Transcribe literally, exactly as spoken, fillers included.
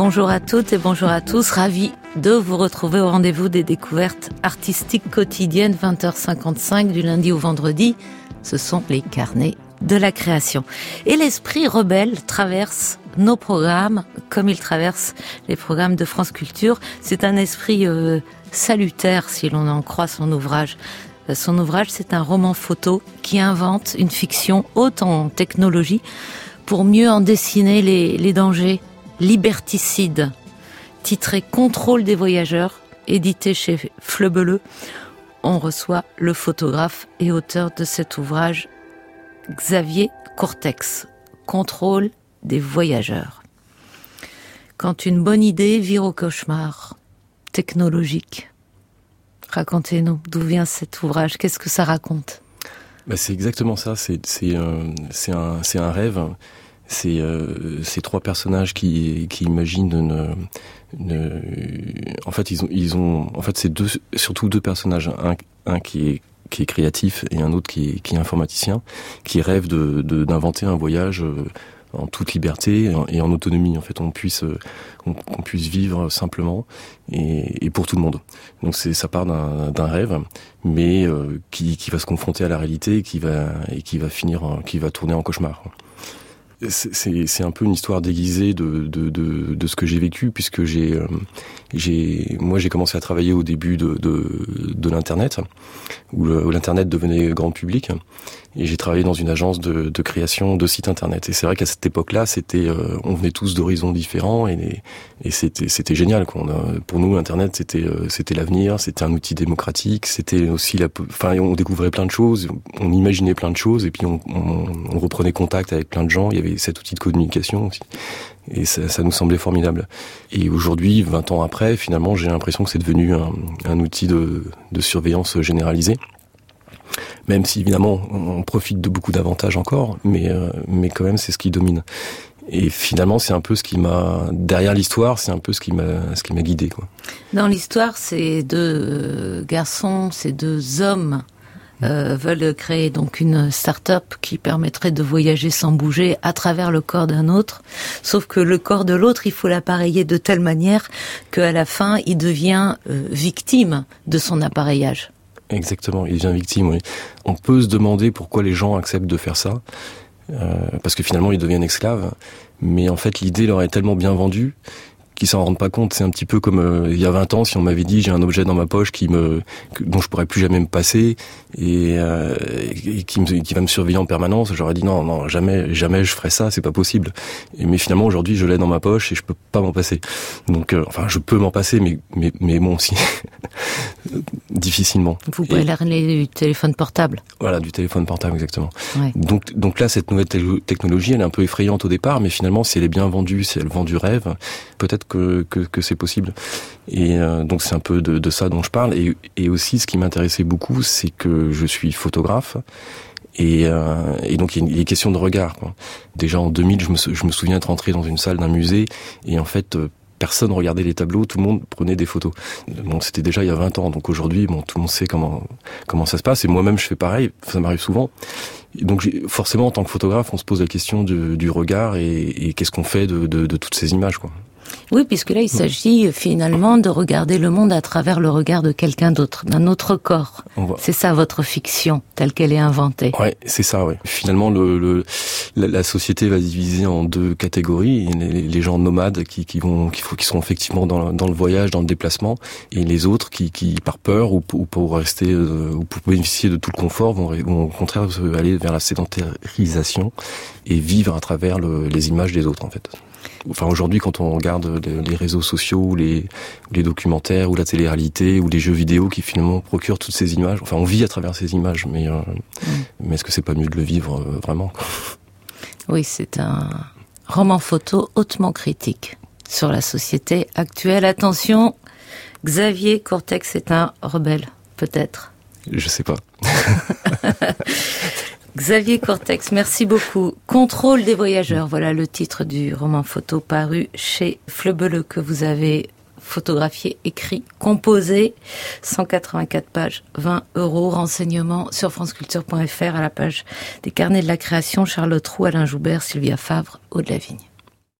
Bonjour à toutes et bonjour à tous, ravi de vous retrouver au rendez-vous des découvertes artistiques quotidiennes, vingt heures cinquante-cinq du lundi au vendredi. Ce sont les carnets de la création. Et l'esprit rebelle traverse nos programmes comme il traverse les programmes de France Culture. C'est un esprit euh, salutaire si l'on en croit son ouvrage. Son ouvrage, c'est un roman photo qui invente une fiction haute en technologie pour mieux en dessiner les, les dangers liberticides. Titré Contrôle des voyageurs, édité chez Flebeleux, on reçoit le photographe et auteur de cet ouvrage, Xavier Cortex. Contrôle des voyageurs. Quand une bonne idée vire au cauchemar technologique. Racontez-nous, d'où vient cet ouvrage? Qu'est-ce que ça raconte? Bah c'est exactement ça, c'est, c'est, euh, c'est, un, c'est un rêve. C'est euh, ces trois personnages qui, qui imaginent une, une, en fait ils ont, ils ont, en fait c'est deux, surtout deux personnages, un, un qui est qui est créatif et un autre qui est, qui est informaticien, qui rêve de, de d'inventer un voyage en toute liberté et en autonomie. En fait, on puisse on, qu'on puisse vivre simplement et, et pour tout le monde. Donc c'est ça part d'un, d'un rêve, mais euh, qui, qui va se confronter à la réalité et qui va et qui va finir, qui va tourner en cauchemar. C'est, c'est, c'est un peu une histoire déguisée de, de, de, de ce que j'ai vécu, puisque j'ai, euh, j'ai, moi j'ai commencé à travailler au début de, de, de l'internet, où, le, où l'internet devenait grand public, et j'ai travaillé dans une agence de, de création de sites internet. Et c'est vrai qu'à cette époque-là, c'était, euh, on venait tous d'horizons différents, et, et c'était, c'était génial. Quoi. On a, pour nous, internet, c'était, euh, c'était l'avenir, c'était un outil démocratique, c'était aussi la, enfin, on découvrait plein de choses, on imaginait plein de choses, et puis on, on, on reprenait contact avec plein de gens. Il y avait cet outil de communication aussi. Et ça, ça nous semblait formidable. Et aujourd'hui, vingt ans après, finalement, j'ai l'impression que c'est devenu un, un outil de, de surveillance généralisée. Même si, évidemment, on profite de beaucoup d'avantages encore, mais, euh, mais quand même, c'est ce qui domine. Et finalement, c'est un peu ce qui m'a... Derrière l'histoire, c'est un peu ce qui m'a, ce qui m'a guidé, quoi. Dans l'histoire, ces deux garçons, ces deux hommes Euh, veulent créer donc une start-up qui permettrait de voyager sans bouger à travers le corps d'un autre. Sauf que le corps de l'autre, il faut l'appareiller de telle manière qu'à la fin, il devient euh, victime de son appareillage. Exactement, il devient victime, oui. On peut se demander pourquoi les gens acceptent de faire ça, euh, parce que finalement, ils deviennent esclaves. Mais en fait, l'idée leur est tellement bien vendue qui s'en rendent pas compte. C'est un petit peu comme euh, il y a vingt ans, si on m'avait dit j'ai un objet dans ma poche qui me que, dont je pourrais plus jamais me passer et, euh, et qui, me, qui va me surveiller en permanence, j'aurais dit non, non, jamais, jamais je ferais ça, c'est pas possible. Et, mais finalement aujourd'hui, je l'ai dans ma poche et je peux pas m'en passer. Donc, euh, enfin, je peux m'en passer, mais mais mais bon, si difficilement. Vous pouvez parler du téléphone portable. Voilà, du téléphone portable, exactement. Ouais. Donc, donc là, cette nouvelle technologie, elle est un peu effrayante au départ, mais finalement, si elle est bien vendue, si elle vend du rêve, peut-être que que, que c'est possible. Et euh, donc, c'est un peu de, de ça dont je parle. Et, et aussi, ce qui m'intéressait beaucoup, c'est que je suis photographe. Et, euh, et donc, il y a une question de regard, quoi. Déjà, en deux mille, je me, je me souviens être rentré dans une salle d'un musée, et en fait... Euh, personne regardait les tableaux, tout le monde prenait des photos. Bon, c'était déjà il y a vingt ans, donc aujourd'hui, bon, tout le monde sait comment comment ça se passe. Et moi-même, je fais pareil, ça m'arrive souvent. Et donc, j'ai, forcément, en tant que photographe, on se pose la question du, du regard et, et qu'est-ce qu'on fait de, de, de toutes ces images, quoi. Oui, puisque là, il s'agit finalement de regarder le monde à travers le regard de quelqu'un d'autre, d'un autre corps. C'est ça votre fiction, telle qu'elle est inventée. Ouais, c'est ça, ouais. Finalement, le, le la, la société va se diviser en deux catégories. Les, les gens nomades qui, qui vont, qui, qui sont effectivement dans, dans le voyage, dans le déplacement, et les autres qui, qui par peur ou, ou pour rester, euh, ou pour bénéficier de tout le confort, vont, vont au contraire aller vers la sédentarisation et vivre à travers le, les images des autres, en fait. Enfin, aujourd'hui, quand on regarde les réseaux sociaux, ou les, les documentaires, ou la télé-réalité, ou les jeux vidéo qui finalement procurent toutes ces images, enfin, on vit à travers ces images, mais, euh, mmh. mais est-ce que c'est pas mieux de le vivre euh, vraiment, quoi ? Oui, c'est un roman photo hautement critique sur la société actuelle. Attention, Xavier Cortex est un rebelle, peut-être. Je sais pas. Xavier Cortex, merci beaucoup. Contrôle des voyageurs, voilà le titre du roman photo paru chez Flebeleux que vous avez photographié, écrit, composé. cent quatre-vingt-quatre pages, vingt euros. Renseignements sur franceculture point f r à la page des carnets de la création. Charlotte Roux, Alain Joubert, Sylvia Favre, Aude Lavigne.